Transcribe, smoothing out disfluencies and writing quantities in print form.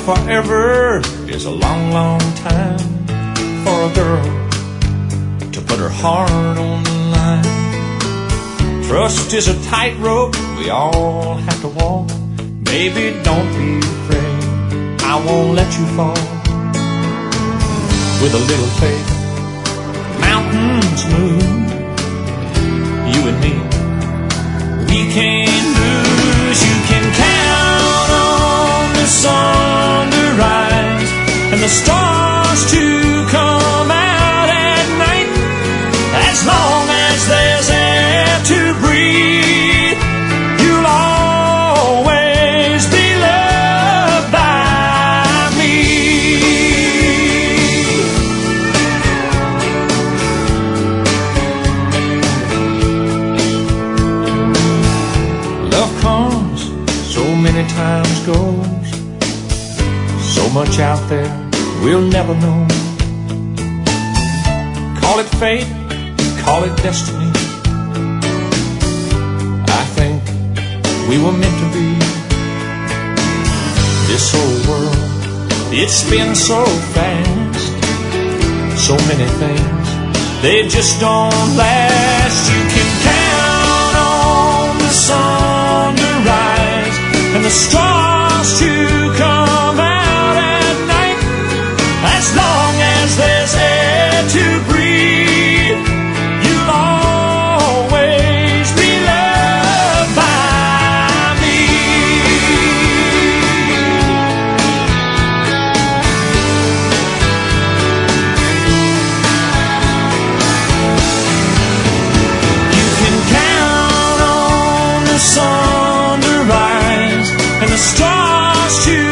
forever is a long, long time for a girl to put her heart on the line. Trust is a tightrope we all have to walk. Baby, don't be afraid, I won't let you fall. With a little faith, mountains move. You and me, we can't lose. You can count on the sun to rise and the stars to come out at night. As long as there's air to breathe, you'll always be loved by me. Love comes, so many times goes. So much out there we'll never know. Call it fate, call it destiny. I think we were meant to be. This whole world, it spins so fast. So many things, they just don't last. You can count on the sun to rise and the stars to come out at night. As long as there's air to breathe, you'll always be loved by me. You can count on the sun to rise and the stars to